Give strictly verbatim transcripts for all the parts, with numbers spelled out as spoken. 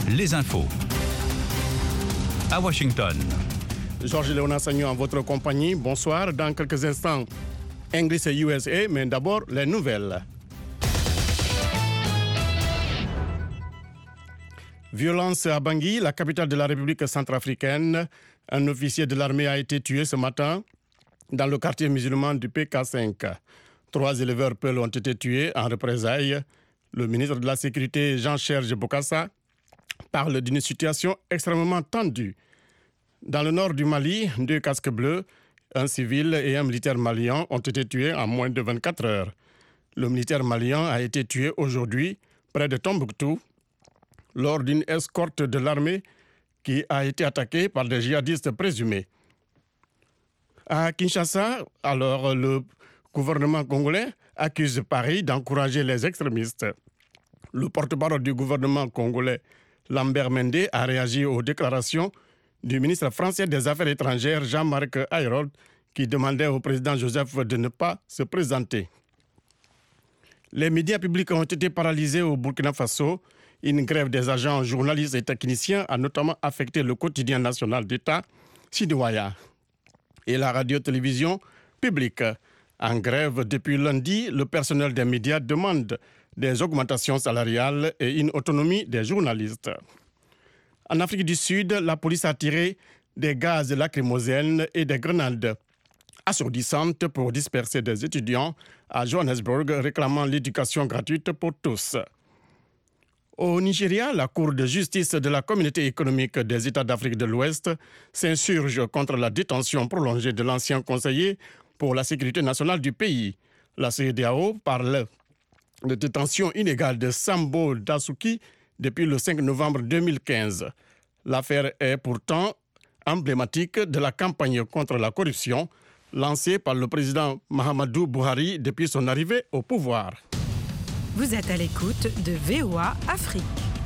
les infos. À Washington. Georges Léonard Sagnon en votre compagnie. Bonsoir. Dans quelques instants, English et U S A, mais d'abord les nouvelles. Violence à Bangui, la capitale de la République centrafricaine. Un officier de l'armée a été tué ce matin dans le quartier musulman du P K cinq. Trois éleveurs peuls ont été tués en représailles. Le ministre de la Sécurité, Jean-Serge Bokassa, parle d'une situation extrêmement tendue. Dans le nord du Mali, deux casques bleus, un civil et un militaire malien ont été tués en moins de vingt-quatre heures. Le militaire malien a été tué aujourd'hui près de Tombouctou lors d'une escorte de l'armée qui a été attaquée par des djihadistes présumés. À Kinshasa, alors le gouvernement congolais accuse Paris d'encourager les extrémistes. Le porte-parole du gouvernement congolais, Lambert Mende, a réagi aux déclarations du ministre français des Affaires étrangères, Jean-Marc Ayrault, qui demandait au président Joseph de ne pas se présenter. Les médias publics ont été paralysés au Burkina Faso. Une grève des agents, journalistes et techniciens a notamment affecté le quotidien national d'État, Sidouaya, et la radio-télévision publique. En grève depuis lundi, le personnel des médias demande des augmentations salariales et une autonomie des journalistes. En Afrique du Sud, la police a tiré des gaz lacrymogènes et des grenades assourdissantes pour disperser des étudiants à Johannesburg réclamant l'éducation gratuite pour tous. Au Nigeria, la Cour de justice de la Communauté économique des États d'Afrique de l'Ouest s'insurge contre la détention prolongée de l'ancien conseiller pour la sécurité nationale du pays. La C E D A O parle de détention illégale de Sambo Dasuki depuis le cinq novembre deux mille quinze. L'affaire est pourtant emblématique de la campagne contre la corruption lancée par le président Mahamadou Buhari depuis son arrivée au pouvoir. Vous êtes à l'écoute de V O A Afrique.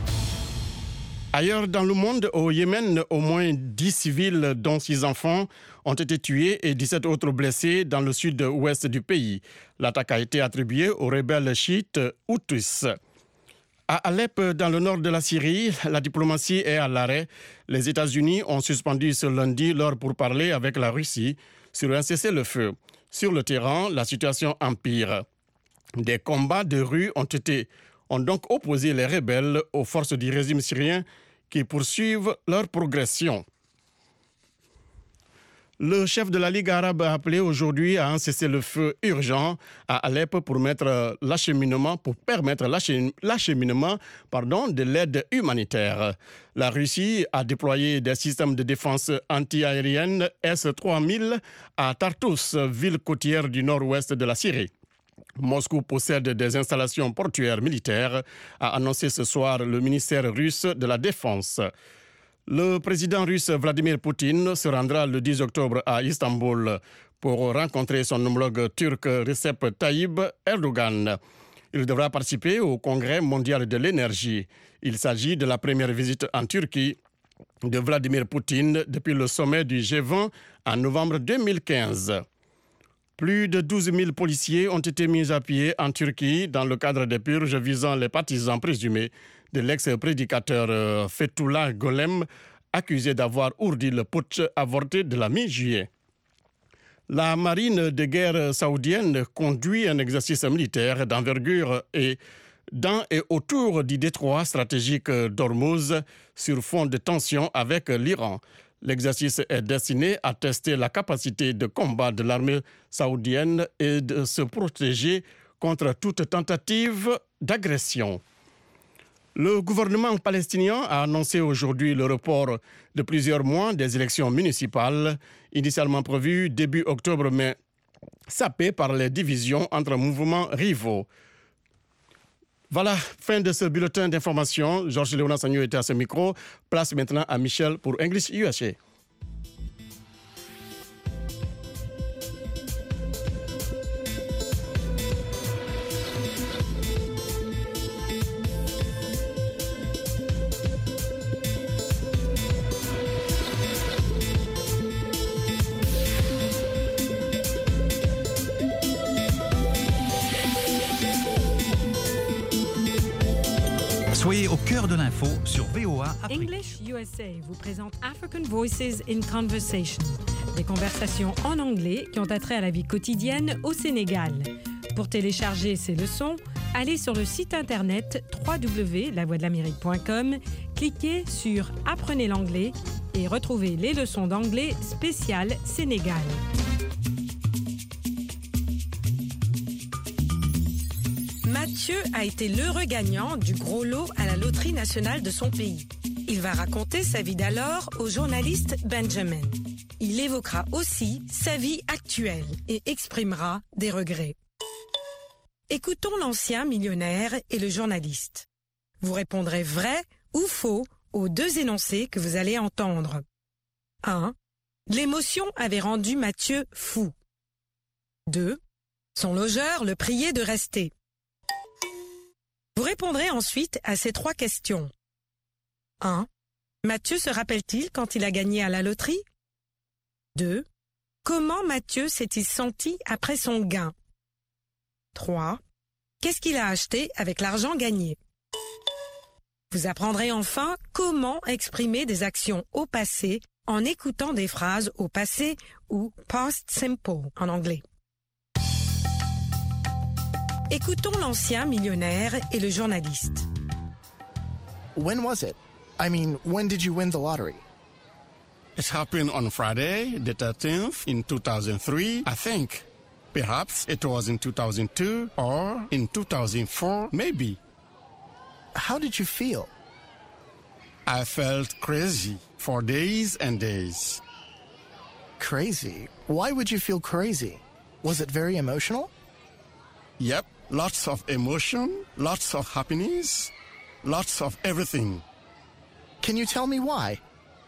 Ailleurs dans le monde, au Yémen, au moins dix civils, dont six enfants, ont été tués et dix-sept autres blessés dans le sud-ouest du pays. L'attaque a été attribuée aux rebelles chiites Houthis. À Alep, dans le nord de la Syrie, la diplomatie est à l'arrêt. Les États-Unis ont suspendu ce lundi leur pourparlers avec la Russie sur un cessez-le-feu. Sur le terrain, la situation empire. Des combats de rue ont, été, ont donc opposé les rebelles aux forces du régime syrien qui poursuivent leur progression. Le chef de la Ligue arabe a appelé aujourd'hui à un cessez-le-feu urgent à Alep pour, mettre l'acheminement, pour permettre l'acheminement pardon, de l'aide humanitaire. La Russie a déployé des systèmes de défense anti-aérienne S trois mille à Tartus, ville côtière du nord-ouest de la Syrie. Moscou possède des installations portuaires militaires, a annoncé ce soir le ministère russe de la Défense. Le président russe Vladimir Poutine se rendra le dix octobre à Istanbul pour rencontrer son homologue turc Recep Tayyip Erdogan. Il devra participer au Congrès mondial de l'énergie. Il s'agit de la première visite en Turquie de Vladimir Poutine depuis le sommet du G vingt en novembre deux mille quinze. Plus de douze mille policiers ont été mis à pied en Turquie dans le cadre des purges visant les partisans présumés de l'ex-prédicateur Fethullah Golem, accusé d'avoir ourdi le putsch avorté de la mi-juillet. La marine de guerre saoudienne conduit un exercice militaire d'envergure et dans et autour du détroit stratégique d'Ormuz sur fond de tension avec l'Iran. L'exercice est destiné à tester la capacité de combat de l'armée saoudienne et de se protéger contre toute tentative d'agression. Le gouvernement palestinien a annoncé aujourd'hui le report de plusieurs mois des élections municipales, initialement prévues début octobre, mais sapées par les divisions entre mouvements rivaux. Voilà, fin de ce bulletin d'information. Georges Léonard Sagnon était à ce micro. Place maintenant à Michel pour English U S A. Soyez au cœur l'heure de l'info sur V O A Afrique. English U S A vous présente African Voices in Conversation, des conversations en anglais qui ont attrait à la vie quotidienne au Sénégal. Pour télécharger ces leçons, allez sur le site internet w w w point la voix de l'amérique point com, cliquez sur Apprenez l'anglais et retrouvez les leçons d'anglais spéciales Sénégal. Mathieu a été l'heureux gagnant du gros lot à la loterie nationale de son pays. Il va raconter sa vie d'alors au journaliste Benjamin. Il évoquera aussi sa vie actuelle et exprimera des regrets. Écoutons l'ancien millionnaire et le journaliste. Vous répondrez vrai ou faux aux deux énoncés que vous allez entendre. un. L'émotion avait rendu Mathieu fou. deux. Son logeur le priait de rester. Vous répondrez ensuite à ces trois questions. un. Mathieu se rappelle-t-il quand il a gagné à la loterie? deux. Comment Mathieu s'est-il senti après son gain? trois. Qu'est-ce qu'il a acheté avec l'argent gagné? Vous apprendrez enfin comment exprimer des actions au passé en écoutant des phrases au passé ou past simple en anglais. Écoutons l'ancien millionnaire et le journaliste. When was it? I mean, when did you win the lottery? It happened on Friday, the thirteenth, in two thousand three, I think. Perhaps it was in two thousand two or in two thousand four, maybe. How did you feel? I felt crazy for days and days. Crazy? Why would you feel crazy? Was it very emotional? Yep, lots of emotion, lots of happiness, lots of everything. Can you tell me why?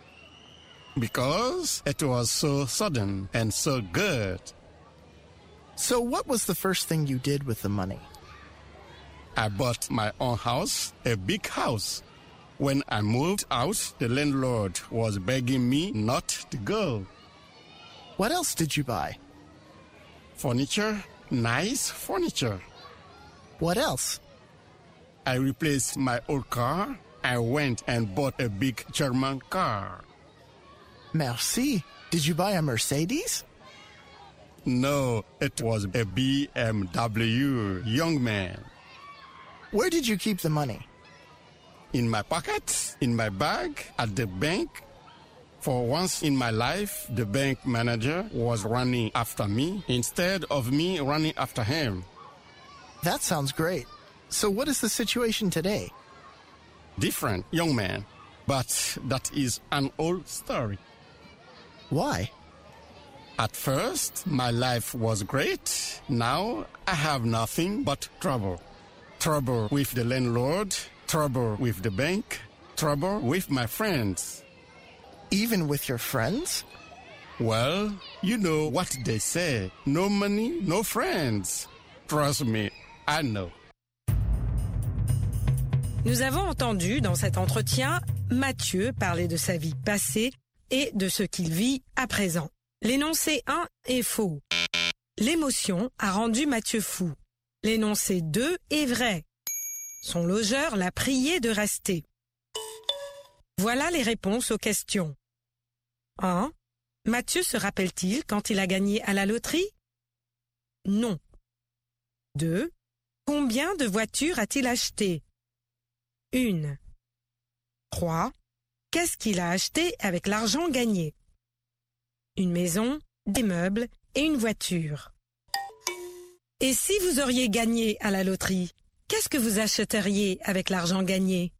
Because it was so sudden and so good. So what was the first thing you did with the money? I bought my own house, a big house. When I moved out, the landlord was begging me not to go. What else did you buy? Furniture, nice furniture. What else? I replaced my old car. I went and bought a big German car. Merci. Did you buy a Mercedes? No, it was a B M W, young man. Where did you keep the money? In my pocket, in my bag, at the bank. For once in my life, the bank manager was running after me instead of me running after him. That sounds great. So what is the situation today? Different, young man. But that is an old story. Why? At first, my life was great. Now, I have nothing but trouble. Trouble with the landlord, trouble with the bank, trouble with my friends. Even with your friends? Well, you know what they say. No money, no friends. Trust me, I know. Nous avons entendu dans cet entretien Mathieu parler de sa vie passée et de ce qu'il vit à présent. L'énoncé un est faux. L'émotion a rendu Mathieu fou. L'énoncé deux est vrai. Son logeur l'a prié de rester. Voilà les réponses aux questions. un. Mathieu se rappelle-t-il quand il a gagné à la loterie? Non. deux. Combien de voitures a-t-il acheté? Une. trois. Qu'est-ce qu'il a acheté avec l'argent gagné? Une maison, des meubles et une voiture. Et si vous auriez gagné à la loterie, qu'est-ce que vous achèteriez avec l'argent gagné?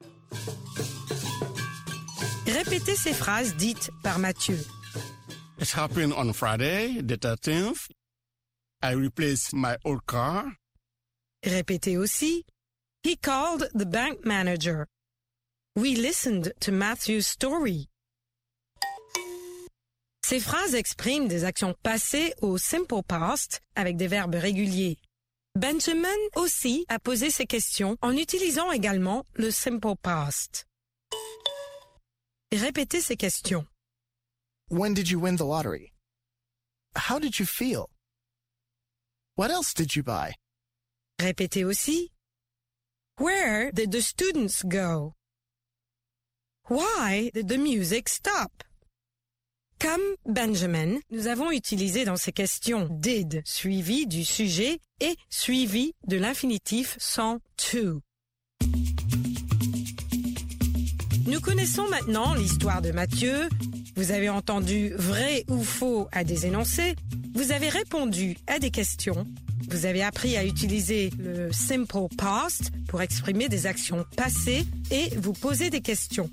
Répétez ces phrases dites par Mathieu. It happened on Friday, the thirteenth. I replaced my old car. Répétez aussi. He called the bank manager. We listened to Matthew's story. Ces phrases expriment des actions passées au simple past avec des verbes réguliers. Benjamin aussi a posé ces questions en utilisant également le simple past. Répétez ces questions. When did you win the lottery? How did you feel? What else did you buy? Répétez aussi. Where did the students go? Why did the music stop? Comme Benjamin, nous avons utilisé dans ces questions did suivi du sujet et suivi de l'infinitif sans to. Nous connaissons maintenant l'histoire de Mathieu. Vous avez entendu vrai ou faux à des énoncés. Vous avez répondu à des questions. Vous avez appris à utiliser le simple past pour exprimer des actions passées et vous poser des questions.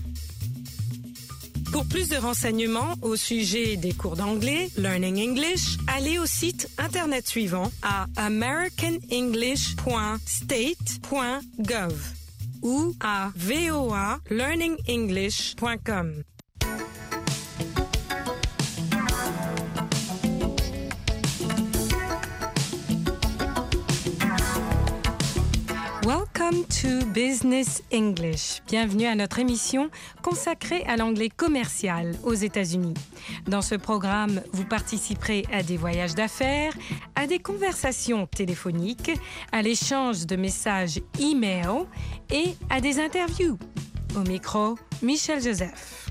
Pour plus de renseignements au sujet des cours d'anglais, Learning English, allez au site internet suivant à american english point state point gov ou à v o a learning english point com. Welcome to Business English. Bienvenue à notre émission consacrée à l'anglais commercial aux États-Unis. Dans ce programme, vous participerez à des voyages d'affaires, à des conversations téléphoniques, à l'échange de messages e-mail et à des interviews. Au micro, Michel Joseph.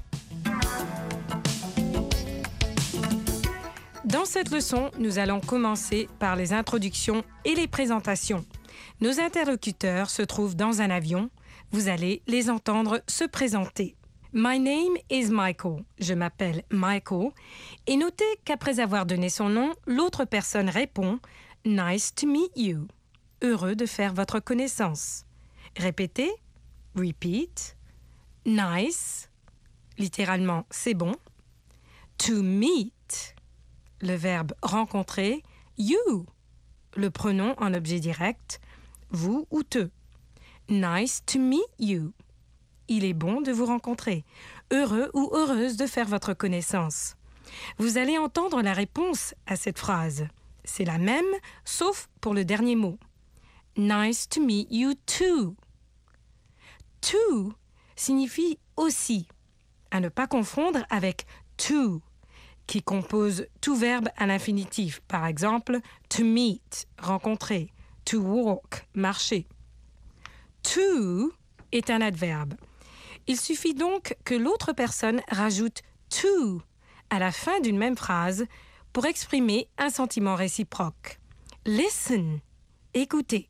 Dans cette leçon, nous allons commencer par les introductions et les présentations. Nos interlocuteurs se trouvent dans un avion. Vous allez les entendre se présenter. My name is Michael. Je m'appelle Michael. Et notez qu'après avoir donné son nom, l'autre personne répond « Nice to meet you ». Heureux de faire votre connaissance. Répétez. Repeat. Nice. Littéralement, c'est bon. To meet. Le verbe rencontrer. You. Le pronom en objet direct. Vous ou te. Nice to meet you. Il est bon de vous rencontrer. Heureux ou heureuse de faire votre connaissance. Vous allez entendre la réponse à cette phrase. C'est la même, sauf pour le dernier mot. Nice to meet you too. To signifie aussi, à ne pas confondre avec to, qui compose tout verbe à l'infinitif. Par exemple, to meet, rencontrer. To walk, marcher. To est un adverbe. Il suffit donc que l'autre personne rajoute to à la fin d'une même phrase pour exprimer un sentiment réciproque. Listen, écoutez.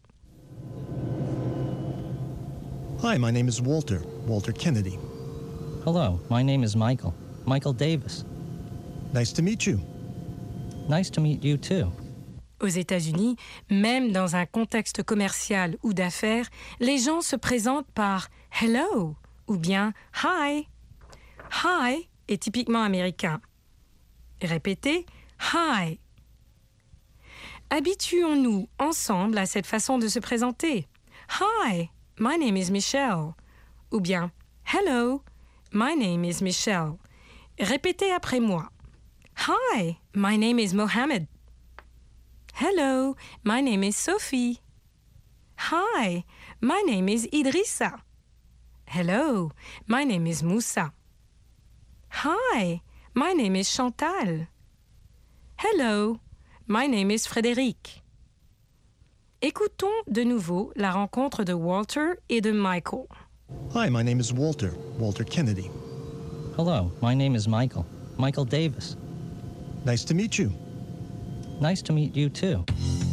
Hi, my name is Walter, Walter Kennedy. Hello, my name is Michael, Michael Davis. Nice to meet you. Nice to meet you too. Aux États-Unis, même dans un contexte commercial ou d'affaires, les gens se présentent par « hello » ou bien « hi ». « Hi » est typiquement américain. Répétez « hi ». Habituons-nous ensemble à cette façon de se présenter. « Hi, my name is Michelle » ou bien « hello, my name is Michelle ». Répétez après moi. « Hi, my name is Mohammed ». Hello, my name is Sophie. Hi, my name is Idrissa. Hello, my name is Moussa. Hi, my name is Chantal. Hello, my name is Frédéric. Écoutons de nouveau la rencontre de Walter et de Michael. Hi, my name is Walter, Walter Kennedy. Hello, my name is Michael, Michael Davis. Nice to meet you. Nice to meet you too.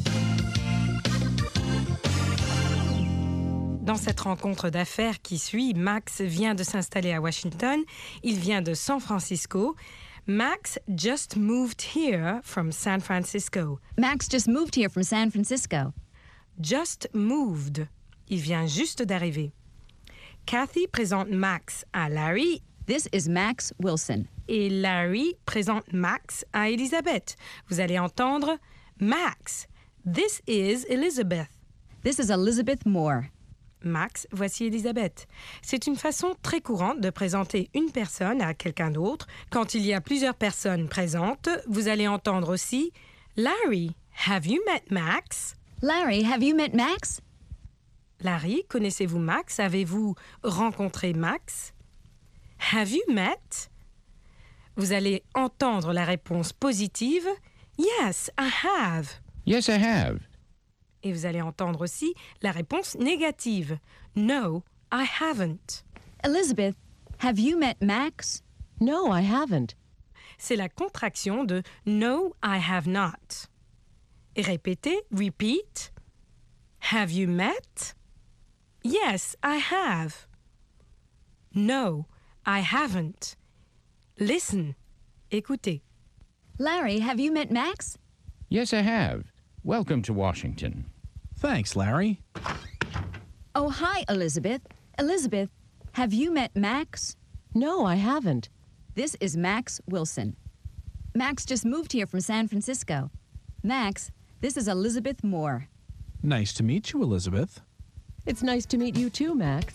Dans cette rencontre d'affaires qui suit, Max vient de s'installer à Washington. Il vient de San Francisco. Max just moved here from San Francisco. Max just moved here from San Francisco. Just moved. Il vient juste d'arriver. Kathy présente Max à Larry. This is Max Wilson. Et Larry présente Max à Elizabeth. Vous allez entendre Max. This is Elizabeth. This is Elizabeth Moore. Max, voici Elizabeth. C'est une façon très courante de présenter une personne à quelqu'un d'autre. Quand il y a plusieurs personnes présentes, vous allez entendre aussi Larry, have you met Max? Larry, have you met Max? Larry, connaissez-vous Max? Avez-vous rencontré Max? Have you met? Vous allez entendre la réponse positive. Yes, I have. Yes, I have. Et vous allez entendre aussi la réponse négative. No, I haven't. Elizabeth, Have you met Max? No, I haven't. C'est la contraction de No, I have not. Et répétez, repeat. Have you met? Yes, I have. No, I haven't. Listen. Écoutez. Larry, have you met Max? Yes, I have. Welcome to Washington. Thanks, Larry. Oh, hi, Elizabeth. Elizabeth, have you met Max? No, I haven't. This is Max Wilson. Max just moved here from San Francisco. Max, this is Elizabeth Moore. Nice to meet you, Elizabeth. It's nice to meet you too, Max.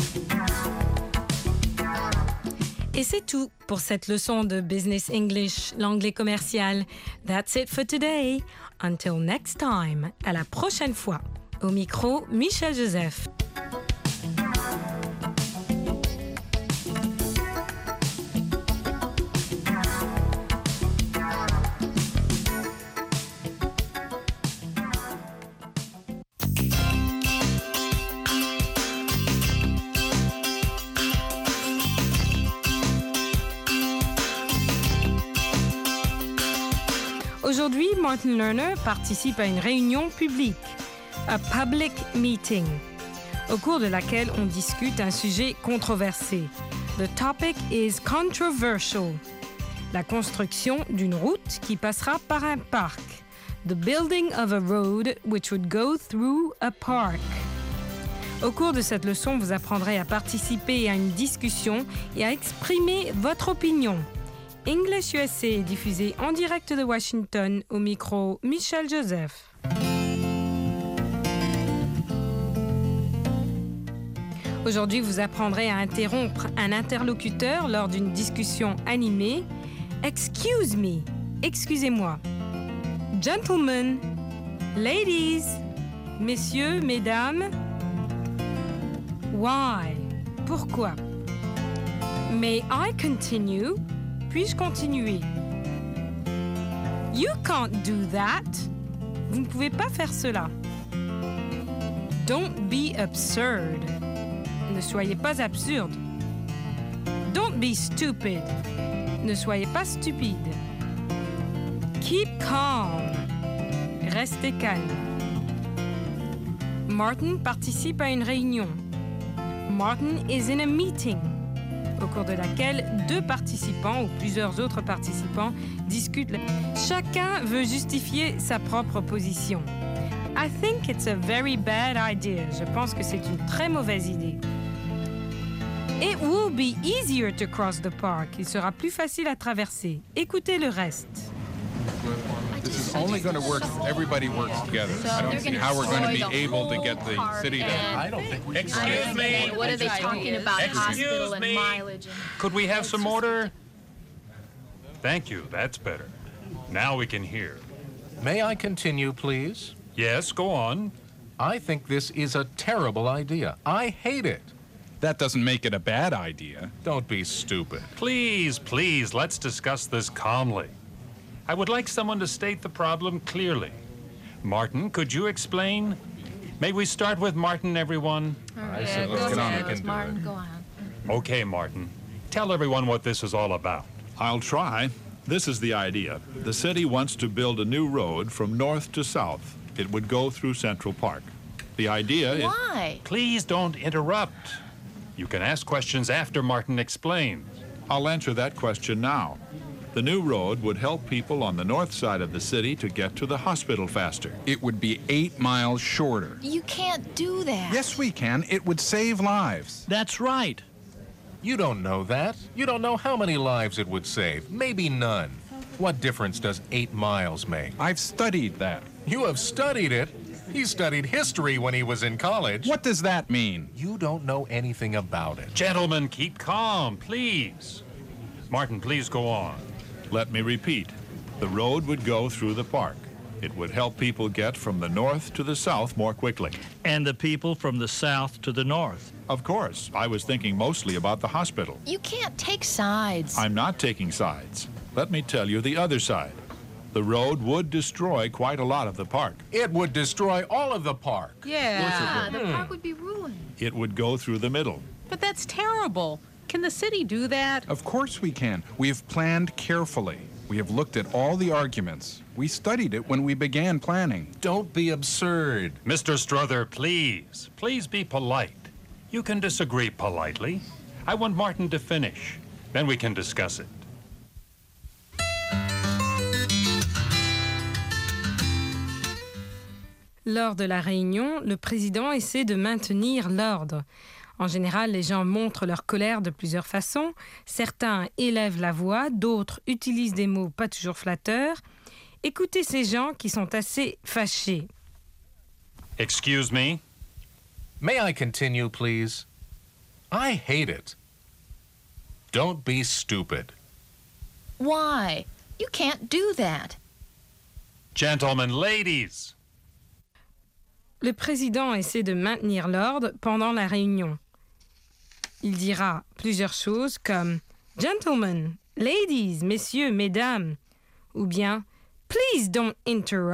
Et c'est tout pour cette leçon de Business English, l'anglais commercial. That's it for today. Until next time. À la prochaine fois. Au micro, Michel Joseph. Aujourd'hui, Martin Lerner participe à une réunion publique, a public meeting, au cours de laquelle on discute un sujet controversé. The topic is controversial. La construction d'une route qui passera par un parc. The building of a road which would go through a park. Au cours de cette leçon, vous apprendrez à participer à une discussion et à exprimer votre opinion. English U S A est diffusé en direct de Washington au micro Michel Joseph. Aujourd'hui, vous apprendrez à interrompre un interlocuteur lors d'une discussion animée. Excuse me, excusez-moi. Gentlemen, ladies, messieurs, mesdames. Why? Pourquoi? May I continue? Puis-je continuer? You can't do that. Vous ne pouvez pas faire cela. Don't be absurd. Ne soyez pas absurde. Don't be stupid. Ne soyez pas stupide. Keep calm. Restez calme. Martin participe à une réunion. Martin is in a meeting, au cours de laquelle deux participants ou plusieurs autres participants discutent. Chacun veut justifier sa propre position. I think it's a very bad idea. Je pense que c'est une très mauvaise idée. It will be easier to cross the park. Il sera plus facile à traverser. Écoutez le reste. This is only going to work if everybody works together. I don't see how we're going to be able to get the city to... I don't think we should... Excuse me. What are they talking about? Hospital and mileage. Could we have some order? Thank you, that's better. Now we can hear. May I continue, please? Yes, go on. I think this is a terrible idea. I hate it. That doesn't make it a bad idea. Don't be stupid. Please, please, let's discuss this calmly. I would like someone to state the problem clearly. Martin, could you explain? May we start with Martin, everyone? I said let's get on. We can do it. Go on. Okay, Martin. Tell everyone what this is all about. I'll try. This is the idea. The city wants to build a new road from north to south. It would go through Central Park. The idea is... Why? Please don't interrupt. You can ask questions after Martin explains. I'll answer that question now. The new road would help people on the north side of the city to get to the hospital faster. It would be eight miles shorter. You can't do that. Yes, we can. It would save lives. That's right. You don't know that. You don't know how many lives it would save. Maybe none. What difference does eight miles make? I've studied that. You have studied it? He studied history when he was in college. What does that mean? You don't know anything about it. Gentlemen, keep calm, please. Martin, please go on. Let me repeat. The road would go through the park. It would help people get from the north to the south more quickly. And the people from the south to the north. Of course. I was thinking mostly about the hospital. You can't take sides. I'm not taking sides. Let me tell you the other side. The road would destroy quite a lot of the park. It would destroy all of the park. Yeah, the park would be ruined. It would go through the middle. But that's terrible. Can the city do that? Of course we can. We have planned carefully. We have looked at all the arguments. We studied it when we began planning. Don't be absurd. Mister Strother, please. Please be polite. You can disagree politely. I want Martin to finish. Then we can discuss it. Lors de la réunion, le président essaie de maintenir l'ordre. En général, les gens montrent leur colère de plusieurs façons. Certains élèvent la voix, d'autres utilisent des mots pas toujours flatteurs. Écoutez ces gens qui sont assez fâchés. Excuse me? May I continue, please? I hate it. Don't be stupid. Why? You can't do that. Gentlemen, ladies. Le président essaie de maintenir l'ordre pendant la réunion. Il dira plusieurs choses comme « Gentlemen, ladies, messieurs, mesdames » ou bien « Please don't interrupt ».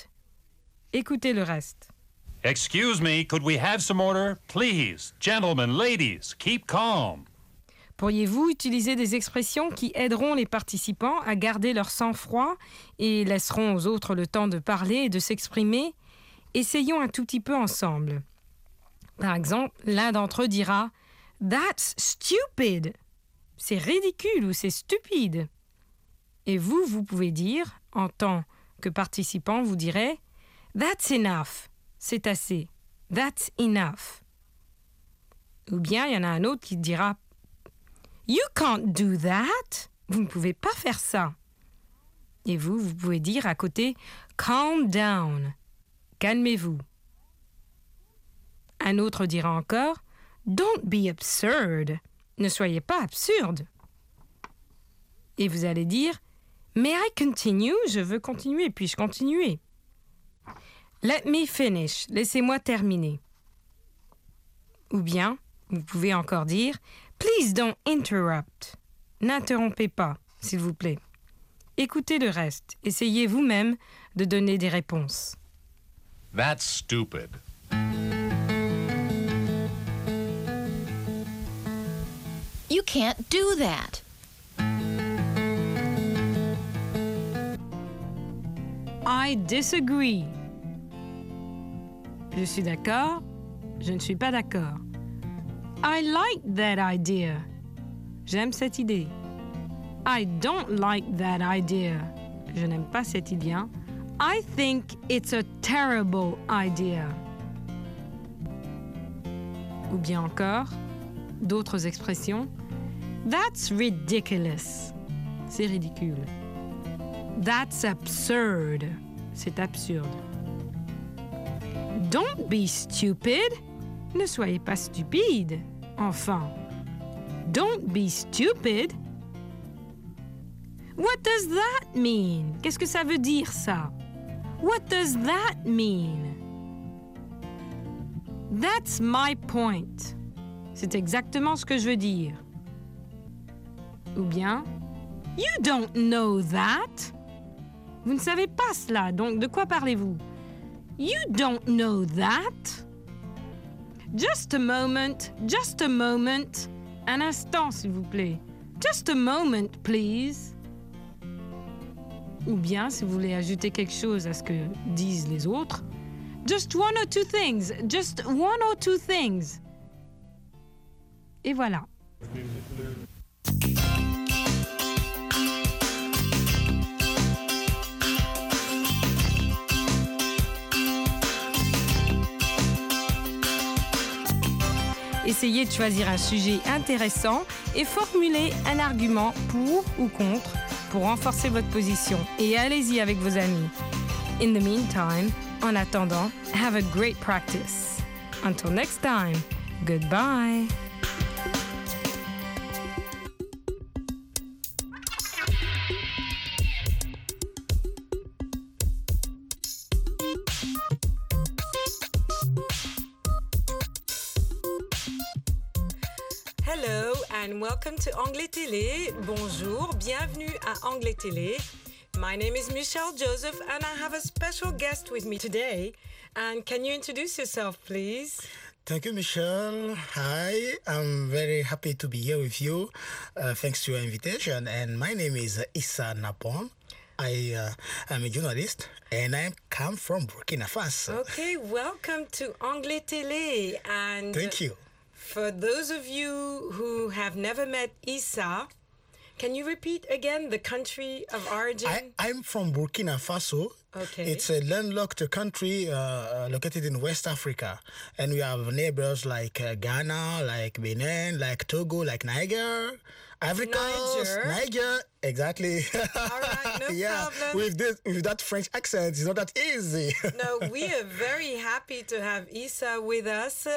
Écoutez le reste. Excuse me, could we have some order? Please, gentlemen, ladies, keep calm. Pourriez-vous utiliser des expressions qui aideront les participants à garder leur sang-froid et laisseront aux autres le temps de parler et de s'exprimer? Essayons un tout petit peu ensemble. Par exemple, l'un d'entre eux dira « That's stupid !» C'est ridicule ou c'est stupide. Et vous, vous pouvez dire, en tant que participant, vous direz « That's enough !» C'est assez. « That's enough !» Ou bien, il y en a un autre qui dira « You can't do that !» Vous ne pouvez pas faire ça. Et vous, vous pouvez dire à côté « Calm down !» Calmez-vous. Un autre dira encore « Don't be absurd !» Ne soyez pas absurde. Et vous allez dire « May I continue ?» Je veux continuer, puis-je continuer. « Let me finish » Laissez-moi terminer. Ou bien, vous pouvez encore dire « Please don't interrupt » N'interrompez pas, s'il vous plaît. Écoutez le reste. Essayez vous-même de donner des réponses. That's stupid. You can't do that. I disagree. Je suis d'accord. Je ne suis pas d'accord. I like that idea. J'aime cette idée. I don't like that idea. Je n'aime pas cette idée. I think it's a terrible idea. Ou bien encore, d'autres expressions. That's ridiculous. C'est ridicule. That's absurd. C'est absurde. Don't be stupid. Ne soyez pas stupide. Enfin. Don't be stupid. What does that mean? Qu'est-ce que ça veut dire, ça? What does that mean? That's my point. C'est exactement ce que je veux dire. Ou bien, you don't know that. Vous ne savez pas cela, donc de quoi parlez-vous? You don't know that. Just a moment, just a moment. Un instant, s'il vous plaît. Just a moment, please. Ou bien, si vous voulez ajouter quelque chose à ce que disent les autres, just one or two things, just one or two things. Et voilà. Essayez de choisir un sujet intéressant et formulez un argument pour ou contre pour renforcer votre position. Et allez-y avec vos amis. In the meantime, en attendant, have a great practice. Until next time, goodbye. Hello and welcome to Anglais Télé. Bonjour, bienvenue à Anglais Télé. My name is Michelle Joseph and I have a special guest with me today. And can you introduce yourself, please? Thank you, Michelle. Hi, I'm very happy to be here with you. Uh, thanks to your invitation. And my name is Issa Napon. I uh, am a journalist and I come from Burkina Faso. Okay, welcome to Anglais Télé. And thank you. For those of you who have never met Issa, can you repeat again the country of origin? I, I'm from Burkina Faso. Okay. It's a landlocked country uh, located in West Africa. And we have neighbors like uh, Ghana, like Benin, like Togo, like Niger, Ivory Coast, Niger. Niger. Exactly. All right, no yeah, problem. With, this, with that French accent, it's not that easy. No, we are very happy to have Issa with us.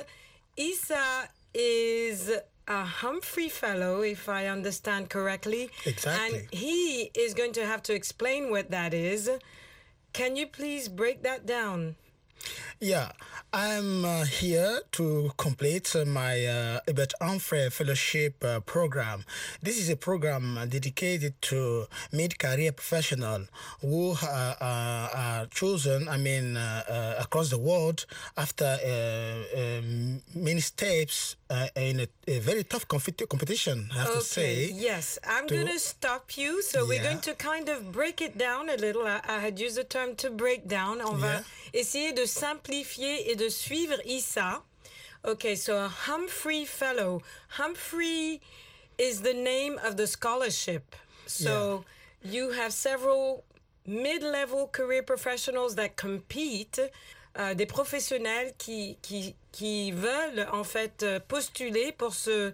Issa is a Humphrey Fellow, if I understand correctly. Exactly. And he is going to have to explain what that is. Can you please break that down? Yeah, I'm uh, here to complete uh, my uh, Hubert Humphrey Fellowship uh, program. This is a program uh, dedicated to mid-career professionals who uh, uh, are chosen, I mean, uh, uh, across the world after uh, um, many steps uh, in a, a very tough compet- competition, I have okay, to say. Yes, I'm to... going to stop you. So we're Yeah. going to kind of break it down a little. I, I had used the term to break down. On va essayer de simplifier et de suivre Issa. Okay, so a Humphrey Fellow. Humphrey is the name of the scholarship. So you have several mid-level career professionals that compete, euh, des professionnels qui, qui, qui veulent en fait euh, postuler pour ce,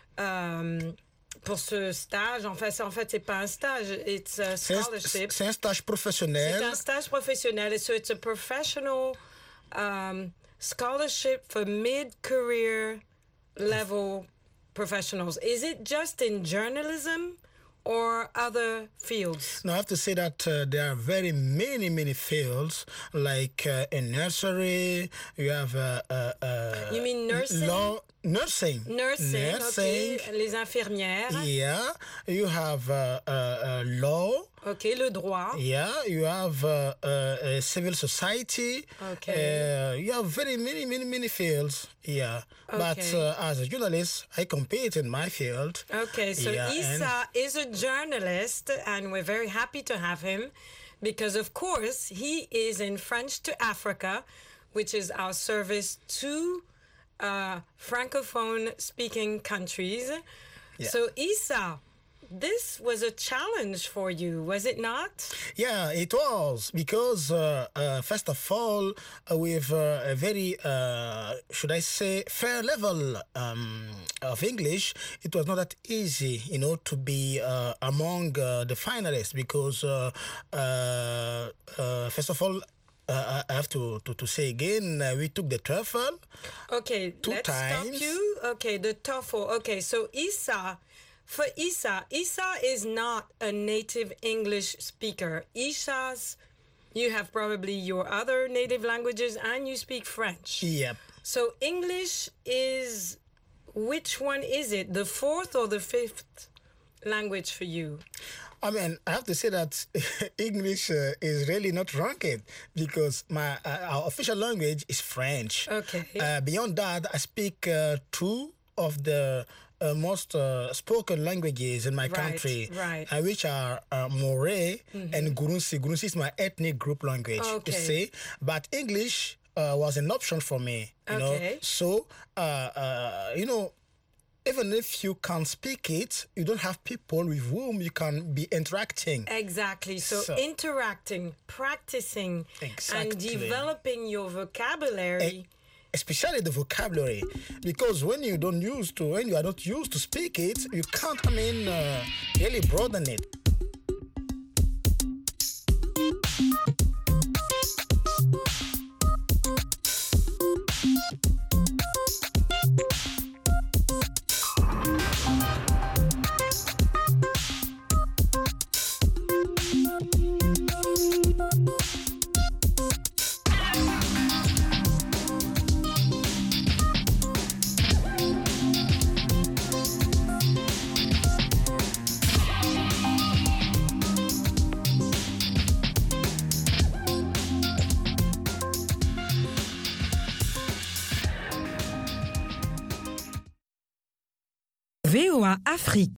euh, pour ce stage. En fait, en fait, c'est pas un stage, it's a C'est un- scholarship. c'est un stage professionnel. C'est un stage professionnel. So it's a professional um, scholarship for mid-career level professionals. Is it just in journalism or other fields? Now, I have to say that uh, there are very many, many fields, like uh, in nursery, you have uh, uh, uh, You mean nursing? law, nursing. Nursing, Nursing. okay. Les infirmières. Yeah, you have uh, uh, uh, law. Okay, le droit. Yeah, you have uh, uh, uh, civil society. Okay. Uh, you have very many, many, many fields. Yeah, but Okay. uh, as a journalist, I compete in my field. Okay, so Yeah, and- Issa is a journalist, and we're very happy to have him because, of course, he is in French to Africa, which is our service to uh, Francophone-speaking countries. Yeah. So, Issa, this was a challenge for you, was it not? Yeah, it was because uh, uh, first of all, uh, with uh, a very, uh, should I say, fair level um, of English, it was not that easy, you know, to be uh, among uh, the finalists because, uh, uh, uh, first of all, uh, I have to, to, to say again, uh, we took the TOEFL. Okay, Two let's times. stop you. Okay, the TOEFL. Okay, so Issa, for Issa, Issa is not a native English speaker. Issa's, you have probably your other native languages and you speak French. Yep. So English is, which one is it? The fourth or the fifth language for you? I mean, I have to say that English uh, is really not ranked because my uh, our official language is French. Okay. Uh, beyond that, I speak uh, two of the uh, most uh, spoken languages in my Right, country, right. uh, which are uh, Moray Mhm. and Gurunsi. Gurunsi is my ethnic group language, Okay. you see. But English uh, was an option for me, you Okay. know. So, uh, uh, you know, even if you can't speak it, you don't have people with whom you can be interacting. Exactly. So, So- interacting, practicing, and Exactly. developing your vocabulary. Especially the vocabulary, because when you don't use to, when you are not used to speak it, you can't, I mean, uh, really broaden it. V O A Afrique.